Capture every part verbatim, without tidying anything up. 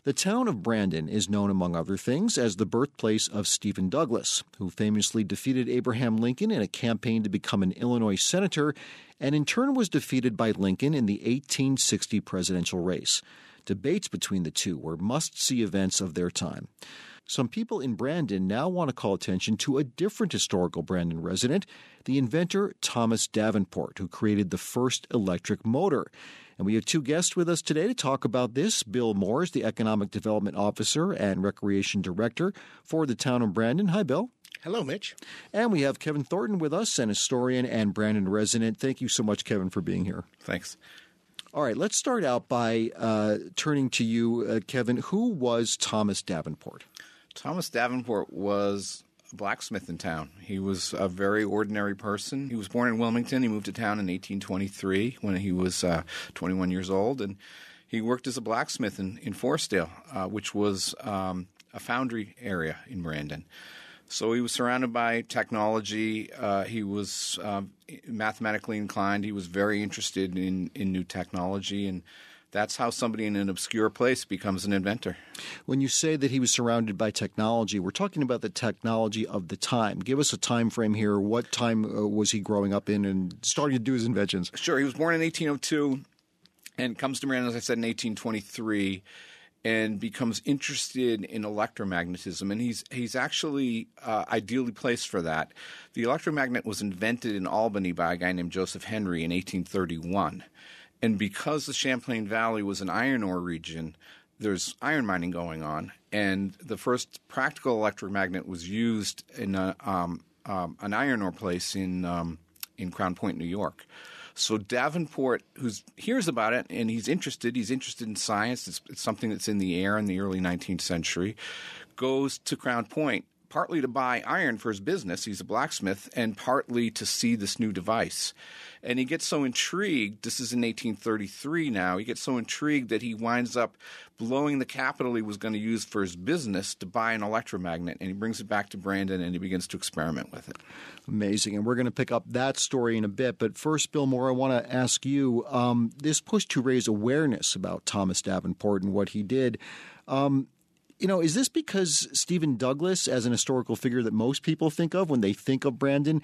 The town of Brandon is known, among other things, as the birthplace of Stephen Douglas, who famously defeated Abraham Lincoln in a campaign to become an Illinois senator, and in turn was defeated by Lincoln in the eighteen sixty presidential race. Debates between the two were must-see events of their time. Some people in Brandon now want to call attention to a different historical Brandon resident, the inventor Thomas Davenport, who created the first electric motor. And we have two guests with us today to talk about this. Bill Moores, the Economic Development Officer and Recreation Director for the town of Brandon. Hi, Bill. Hello, Mitch. And we have Kevin Thornton with us, an historian and Brandon resident. Thank you so much, Kevin, for being here. Thanks. All right, let's start out by uh, turning to you, uh, Kevin. Who was Thomas Davenport? Thomas Davenport was a blacksmith in town. He was a very ordinary person. He was born in Wilmington. He moved to town in eighteen twenty-three when he was uh, twenty-one years old, and he worked as a blacksmith in, in Forestdale, uh, which was um, a foundry area in Brandon. So he was surrounded by technology. Uh, he was uh, mathematically inclined. He was very interested in, in new technology, and that's how somebody in an obscure place becomes an inventor. When you say that he was surrounded by technology, we're talking about the technology of the time. Give us a time frame here. What time uh, was he growing up in and starting to do his inventions? Sure. He was born in eighteen oh two and comes to Brandon, as I said, in eighteen twenty-three. And becomes interested in electromagnetism, and he's he's actually uh, ideally placed for that. The electromagnet was invented in Albany by a guy named Joseph Henry in eighteen thirty-one, and because the Champlain Valley was an iron ore region, there's iron mining going on, and the first practical electromagnet was used in a, um, um, an iron ore place in um, in Crown Point, New York. So Davenport, who hears about it and he's interested, he's interested in science, it's, it's something that's in the air in the early nineteenth century, goes to Crown Point partly to buy iron for his business, he's a blacksmith, and partly to see this new device. And he gets so intrigued, this is in eighteen thirty-three now, he gets so intrigued that he winds up blowing the capital he was going to use for his business to buy an electromagnet, and he brings it back to Brandon and he begins to experiment with it. Amazing. And we're going to pick up that story in a bit. But first, Bill Moore, I want to ask you, um, this push to raise awareness about Thomas Davenport and what he did, um, you know, is this because Stephen Douglas, as an historical figure that most people think of when they think of Brandon,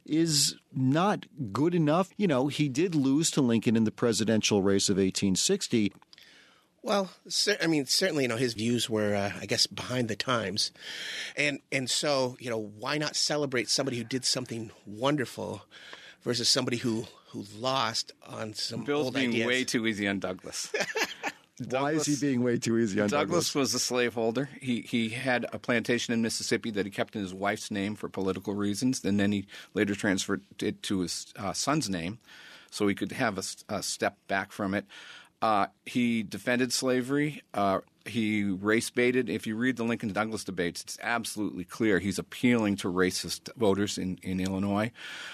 is not good enough? You know, he did lose to Lincoln in the presidential race of eighteen sixty. Well, I mean, certainly, you know, his views were, uh, I guess, behind the times. And and so, you know, why not celebrate somebody who did something wonderful versus somebody who, who lost on some Bill's old being ideas? way too easy on Douglas. Douglas, Why is he being way too easy on Douglas? Douglas was a slaveholder. He he had a plantation in Mississippi that he kept in his wife's name for political reasons, and then he later transferred it to his uh, son's name so he could have a, a step back from it. Uh, he defended slavery. Uh, he race-baited. If you read the Lincoln-Douglas debates, it's absolutely clear he's appealing to racist voters in, in Illinois.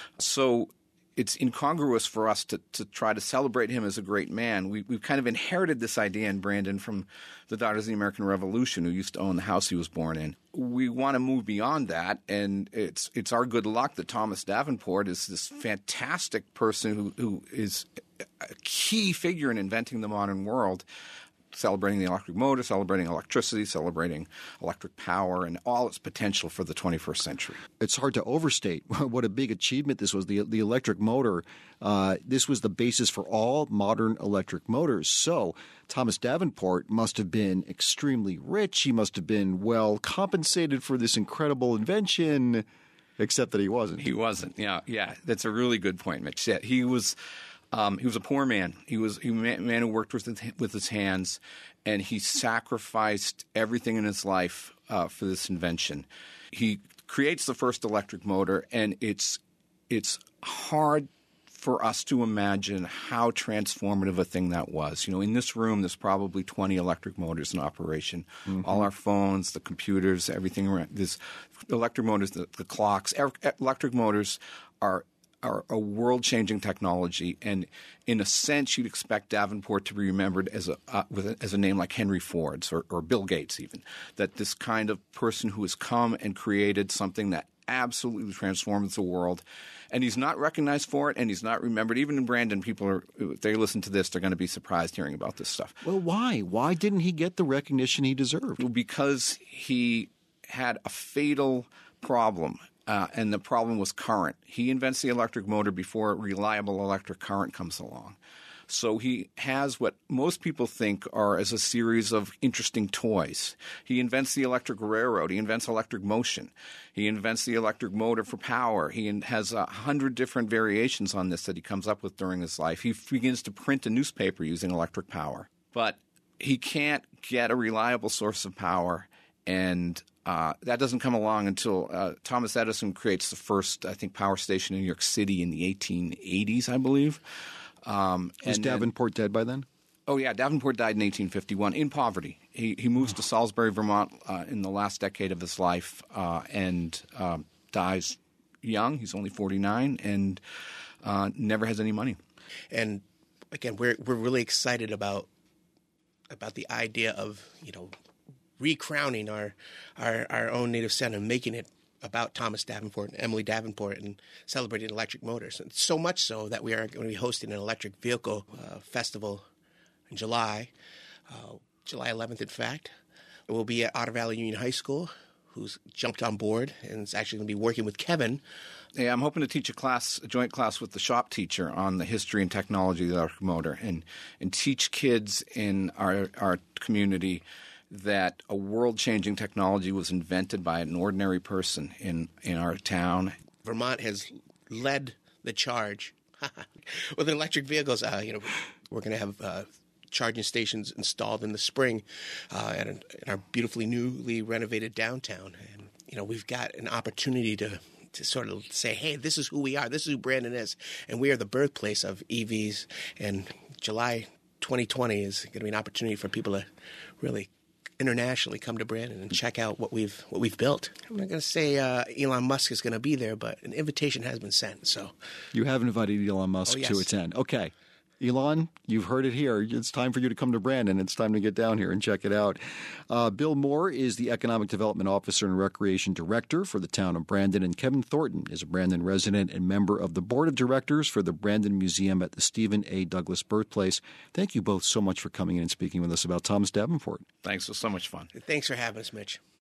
So it's incongruous for us to, to try to celebrate him as a great man. We, we've kind of inherited this idea in Brandon from the Daughters of the American Revolution, who used to own the house he was born in. We want to move beyond that, and it's it's our good luck that Thomas Davenport is this fantastic person who, who is a key figure in inventing the modern world, celebrating the electric motor, celebrating electricity, celebrating electric power, and all its potential for the twenty-first century. It's hard to overstate what a big achievement this was. The, the electric motor, uh, this was the basis for all modern electric motors. So Thomas Davenport must have been extremely rich. He must have been well compensated for this incredible invention, except that he wasn't. He wasn't. Yeah, yeah. That's a really good point, Mitch. Yeah, he was Um, he was a poor man. He was he was a man who worked with his, with his hands, and he sacrificed everything in his life uh, for this invention. He creates the first electric motor, and it's it's hard for us to imagine how transformative a thing that was. You know, in this room, there's probably twenty electric motors in operation. Mm-hmm. All our phones, the computers, everything around. There's electric motors, the, the clocks. Electric motors are are a world-changing technology, and in a sense, you'd expect Davenport to be remembered as a uh, with a, as a name like Henry Ford's or, or Bill Gates, even. That this kind of person who has come and created something that absolutely transformed the world. And he's not recognized for it, and he's not remembered. Even in Brandon, people are, if they listen to this, they're going to be surprised hearing about this stuff. Well, why? Why didn't he get the recognition he deserved? Because he had a fatal problem, uh, and the problem was current. He invents the electric motor before reliable electric current comes along. So he has what most people think are as a series of interesting toys. He invents the electric railroad. He invents electric motion. He invents the electric motor for power. He has a hundred different variations on this that he comes up with during his life. He begins to print a newspaper using electric power. But he can't get a reliable source of power, and uh, that doesn't come along until uh, Thomas Edison creates the first, I think, power station in New York City in the eighteen eighties, I believe. Um, Was and, Davenport and, dead by then? Oh, yeah. Davenport died in eighteen fifty-one in poverty. He he moves to Salisbury, Vermont uh, in the last decade of his life uh, and um, dies young. He's only forty-nine and uh, never has any money. And again, we're we're really excited about about the idea of, you know, recrowning our our, our own native center, making it about Thomas Davenport and Emily Davenport and celebrating electric motors. And so much so that we are going to be hosting an electric vehicle uh, festival in July, uh, July eleventh, in fact. It will be at Otter Valley Union High School, who's jumped on board and is actually going to be working with Kevin. Yeah, I'm hoping to teach a class, a joint class with the shop teacher on the history and technology of the electric motor, and, and teach kids in our our community that a world-changing technology was invented by an ordinary person in, in our town. Vermont has led the charge with electric vehicles. Uh, you know, we're going to have uh, charging stations installed in the spring uh, at, an, at our beautifully newly renovated downtown. And, you know, we've got an opportunity to to sort of say, hey, this is who we are. This is who Brandon is. And we are the birthplace of E Vs. And July twenty twenty is going to be an opportunity for people to really internationally come to Brandon and check out what we've what we've built. I'm not going to say uh, Elon Musk is going to be there, but an invitation has been sent. So you have invited Elon Musk oh, yes. to attend. Okay. Elon, you've heard it here. It's time for you to come to Brandon. It's time to get down here and check it out. Uh, Bill Moore is the Economic Development Officer and Recreation Director for the town of Brandon, and Kevin Thornton is a Brandon resident and member of the Board of Directors for the Brandon Museum at the Stephen A. Douglas Birthplace. Thank you both so much for coming in and speaking with us about Thomas Davenport. Thanks. It was so much fun. Thanks for having us, Mitch.